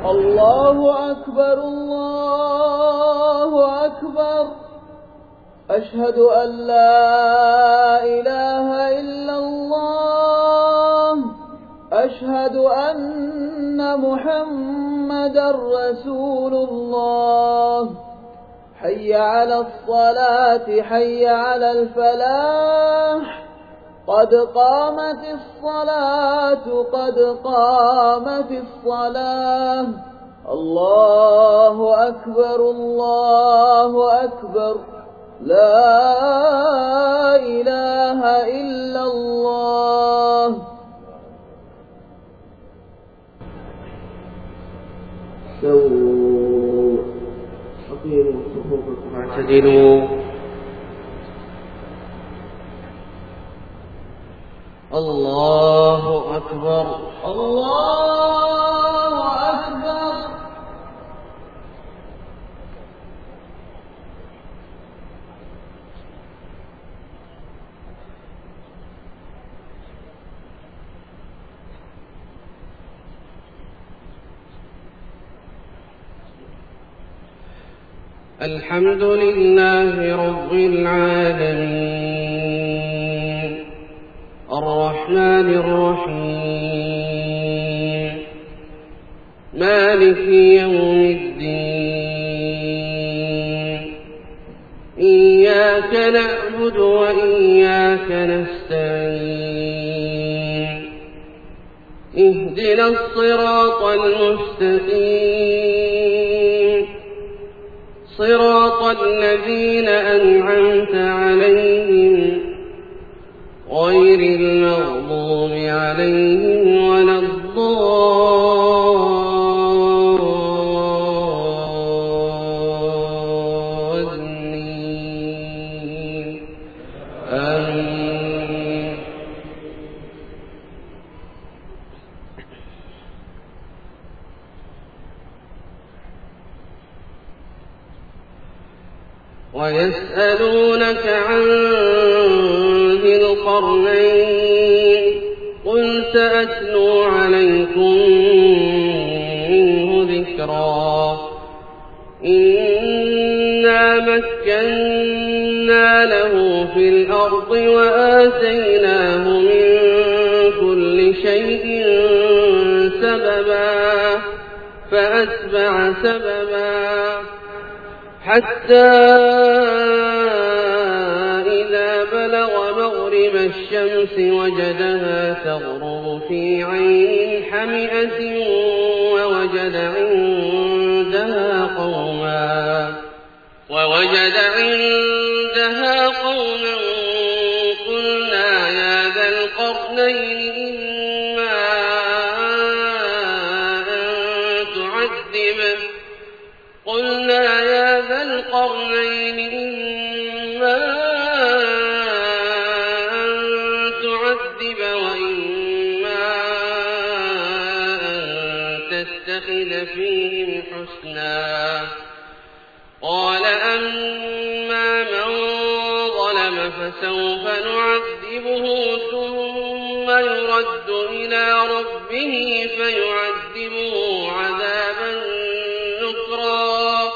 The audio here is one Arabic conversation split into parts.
الله أكبر الله أكبر. أشهد أن لا إله إلا الله. أشهد أن محمدا رسول الله. حي على الصلاة حي على الفلاح. قد قامت الصلاة قد قامت الصلاة. الله أكبر الله أكبر. لا إله إلا الله. استووا أقيموا صفوفكم واعتدلوا. الله أكبر الله أكبر. الحمد لله رب العالمين الرحمن الرحيم مالك يوم الدين. إياك نعبد وإياك نستعين. اهدنا الصراط المستقيم صراط الذين أنعمت عليهم غير المغضوب عليهم ولا الضالين. آمين. ويسألونك عن ذي القرنين قل سأتلو عليكم منه ذكرا. إنا مكنا له في الأرض وآتيناه من كل شيء سببا فأتبع سببا حتى إذا بلغ مغرب الشمس وجدها تغرب في عين حمئة ووجد عندها قوما قلنا يا ذا القرنين إما أن تعذب وإما أن تتخذ فيهم حسنا. قال أما من ظلم فسوف نعذبه ثم يرد إلى ربه فيعذبه عذابا نكرا.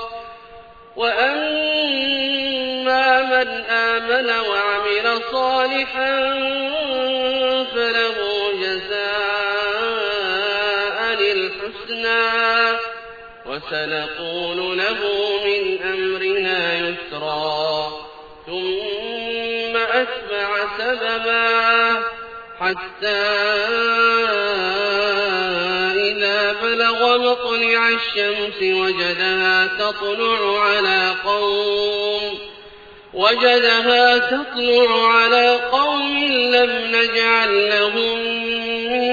وأما من آمن وعمل صالحا فله جزاء الحسنى وسنقول له من أمرنا يسرا. ثم أتبع سببا حتى إذا بلغ مطلع الشمس وجدها تطلع على قوم لم نجعل لهم من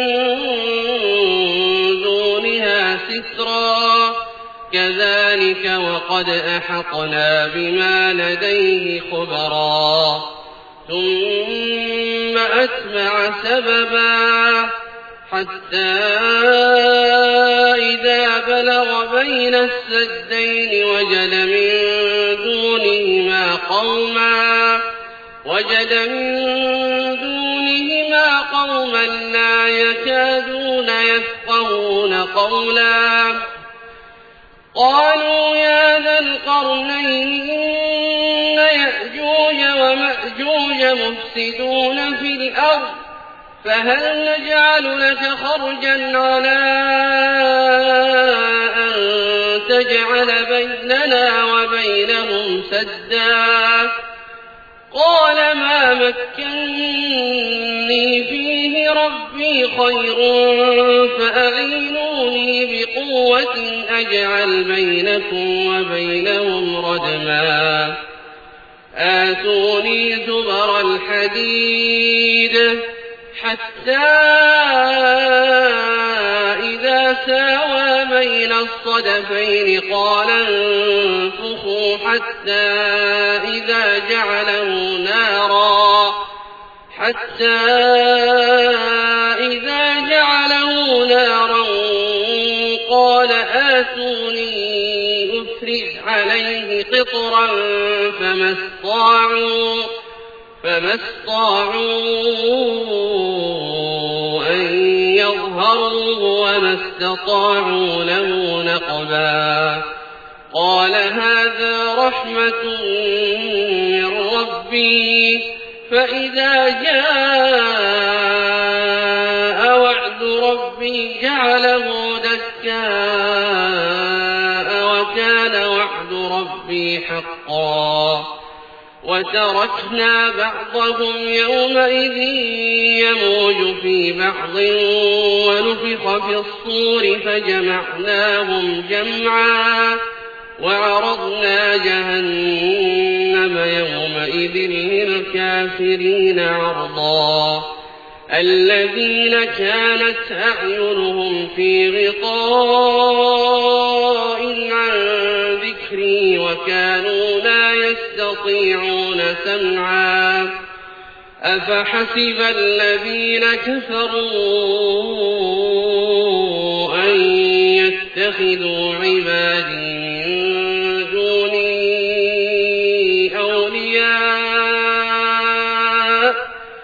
دونها سترا. كذلك وقد أحطنا بما لديه خبرا. ثم أتبع سببا حتى إذا بلغ بين السدين وجد من دونهما قوما لا يكادون يفقهون قولا. قالوا يا ذا القرنين إن يأجوج ومأجوج مفسدون في الأرض فهل نجعل لك خرجا على أن تجعل بيننا وبينهم سدا قال ما مكني فيه ربي خير فأعينوني بقوة أجعل بينكم وبينهم ردما آتوني زبر الحديد حتى إذا ساوى بين الصدفين قال انفخوا حتى إذا جعله نارا قال آتوني أفرغ عليه قطرا فما استطاعوا أن يظهروه وما استطاعوا له نقبا قال هذا رحمة من ربي فإذا جاء وعد ربي جعله دكاء وكان وعد ربي حقا وتركنا بعضهم يومئذ يموج في بعض ونفخ في الصور فجمعناهم جمعا وعرضنا جهنم يومئذ للكافرين عرضا الذين كانت أعينهم في غطاء عن ذكري وكانوا لا يستطيعون سمعا أفحسب الذين كفروا أن يتخذوا عبادي من دوني أولياء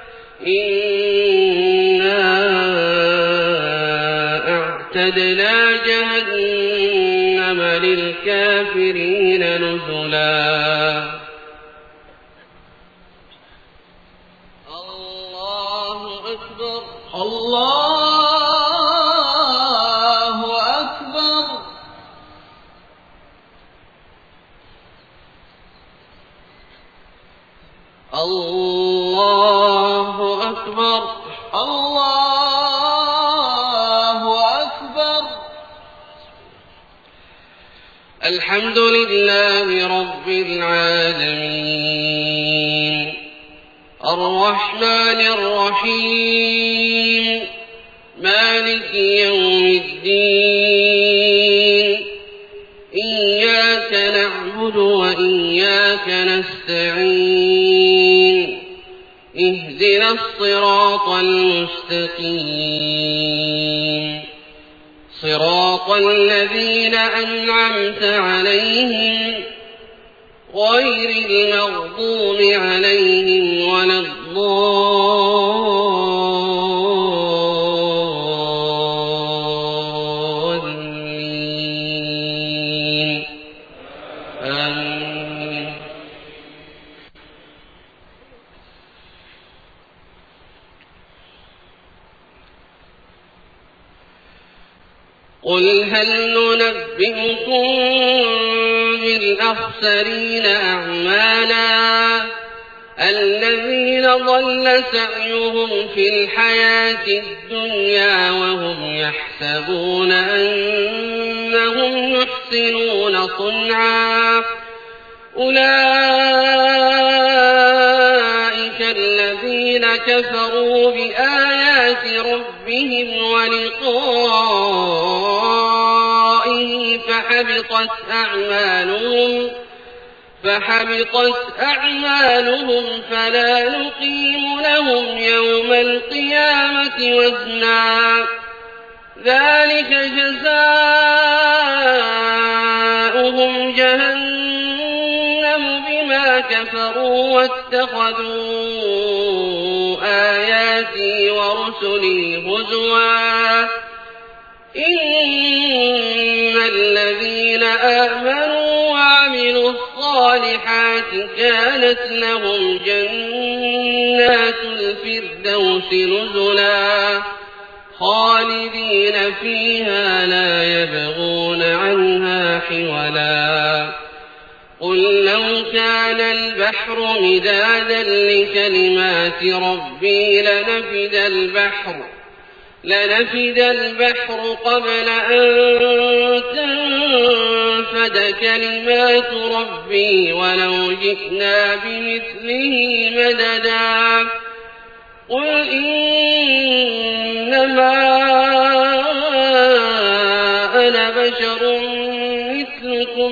إنا أعتدنا جهنم للكافرين نزلا الله أكبر الله أكبر الله أكبر الله أكبر الحمد لله رب العالمين الرحمن الرحيم مالك يوم الدين إياك نعبد وإياك نستعين اهدنا الصراط المستقيم صراط الذين أنعمت عليهم غير المغضوب عليهم ولا الضالين آمين قل هل ننبئكم بالأخسرين أعمالا الذين ضل سعيهم في الحياة الدنيا وهم يحسبون أنهم يحسنون صنعا أولئك الذين كفروا بآيات ربهم ولقائه فحبطت أعمالهم فلا نقيم لهم يوم القيامة وزنا ذلك جزاؤهم جهنم بما كفروا واتخذوا آياتي ورسلي هزوا إن الذين الذين آمنوا وعملوا الصالحات كانت لهم جنات الفردوس نزلا خالدين فيها لا يبغون عنها حولا قل لو كان البحر مدادا لكلمات ربي لنفد البحر قبل أن تنفد كلمات ربي ولو جئنا بمثله مددا قل إنما أنا بشر مثلكم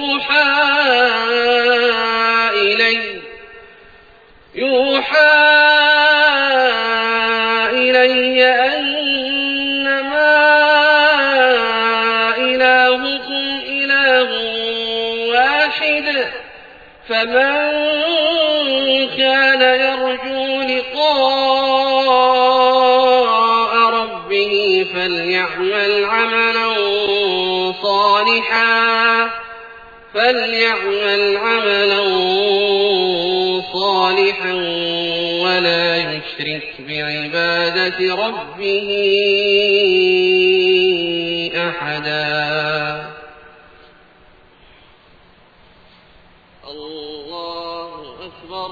يوحى إلي أنما إلهكم إله واحد فمن كان يرجو لقاء ربه فليعمل عملا صالحا ولا يشرك بعبادة ربه أحدا. الله أكبر.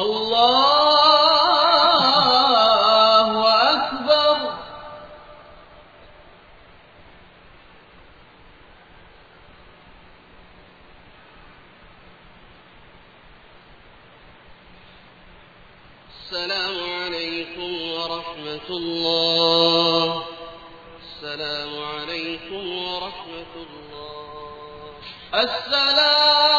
الله أكبر. السلام عليكم ورحمة الله. السلام عليكم ورحمة الله. السلام